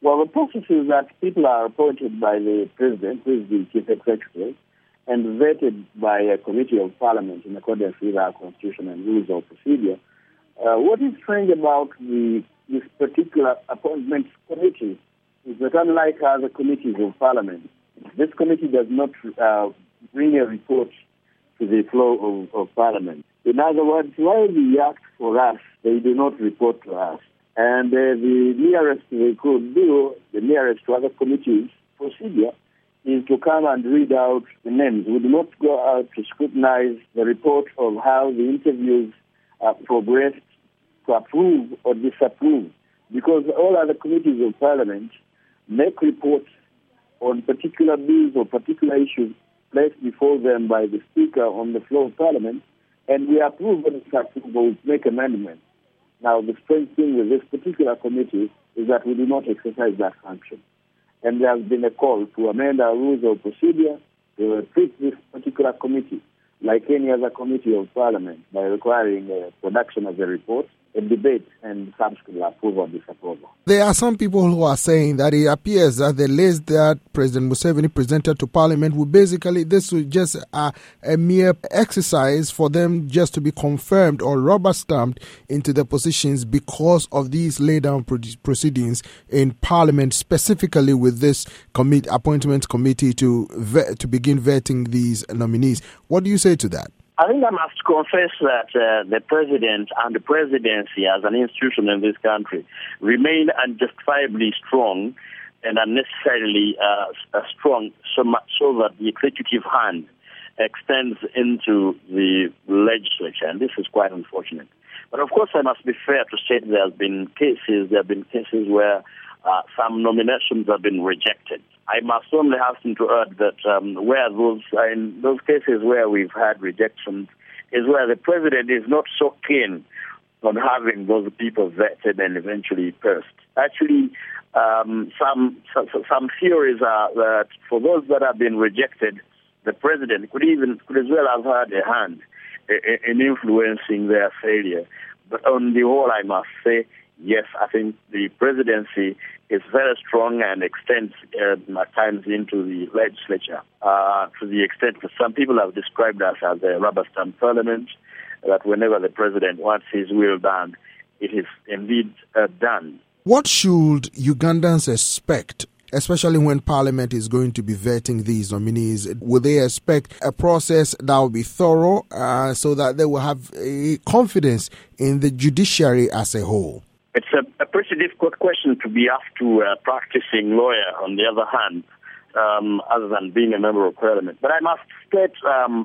Well, the process is that people are appointed by the President, who is the Chief Executive, and vetted by a committee of Parliament in accordance with our Constitution and rules of procedure. What is strange about this particular appointment committee is that unlike other committees of Parliament, this committee does not bring a report to the floor of Parliament. In other words, while they act for us, they do not report to us. And the nearest they could do, the nearest to other committees procedure, is to come and read out the names. We do not go out to scrutinize the report of how the interviews progressed, to approve or disapprove, because all other committees of Parliament make reports on particular bills or particular issues placed before them by the Speaker on the floor of Parliament, and we approve or disapprove or make amendments. Now, the strange thing with this particular committee is that we do not exercise that function. And there has been a call to amend our rules of procedure to treat this particular committee like any other committee of Parliament by requiring production of the report, a debate, and subsequent approval or disapproval. There are some people who are saying that it appears that the list that President Museveni presented to Parliament will basically, this was just a mere exercise for them just to be confirmed or rubber stamped into the positions because of these lay-down proceedings in Parliament, specifically with this appointment committee to begin vetting these nominees. What do you say to that? I think I must confess that the President and the Presidency as an institution in this country remain unjustifiably strong and unnecessarily strong, so much so that the executive hand extends into the legislature, and this is quite unfortunate. But of course, I must be fair to say there have been cases where some nominations have been rejected. I must only hasten to add that in those cases where we've had rejections is where the President is not so keen on having those people vetted and eventually pursed. Actually, some theories are that for those that have been rejected, the President could as well have had a hand in influencing their failure. But on the whole, I must say, yes, I think the Presidency is very strong and extends at times into the legislature to the extent that some people have described us as a rubber stamp Parliament, that whenever the President wants his will done, it is indeed done. What should Ugandans expect, especially when Parliament is going to be vetting these nominees? Will they expect a process that will be thorough so that they will have confidence in the judiciary as a whole? It's a pretty difficult question to be asked to a practicing lawyer, on the other hand, other than being a member of Parliament. But I must state,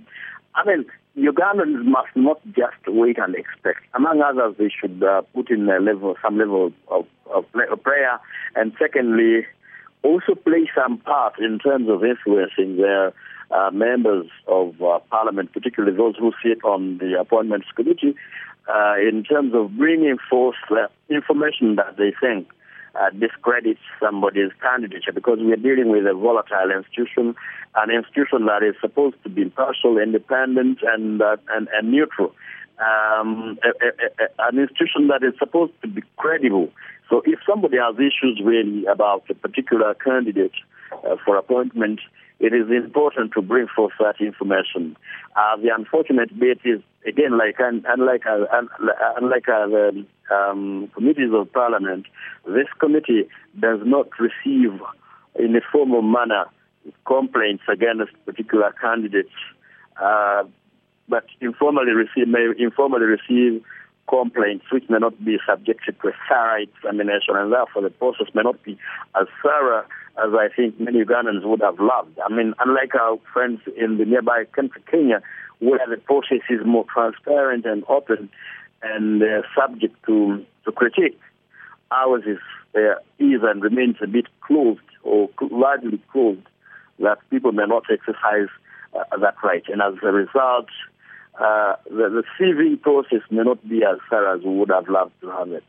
Ugandans must not just wait and expect. Among others, they should put in some level of prayer, and secondly, also play some part in terms of influencing their members of Parliament, particularly those who sit on the Appointments Committee, in terms of bringing forth information that they think discredits somebody's candidature, because we are dealing with a volatile institution, an institution that is supposed to be impartial, independent, and neutral, an institution that is supposed to be credible. So if somebody has issues really about a particular candidate for appointment, it is important to bring forth that information. The unfortunate bit is, again, unlike the committees of Parliament, this committee does not receive, in a formal manner, complaints against particular candidates, but informally receive complaints which may not be subjected to a thorough examination, and therefore the process may not be as thorough as I think many Ugandans would have loved. I mean, unlike our friends in the nearby country, Kenya, where the process is more transparent and open and subject to critique, ours is and remains a bit closed or largely closed, that people may not exercise that right. And as a result, the CV process may not be as thorough as we would have loved to have it.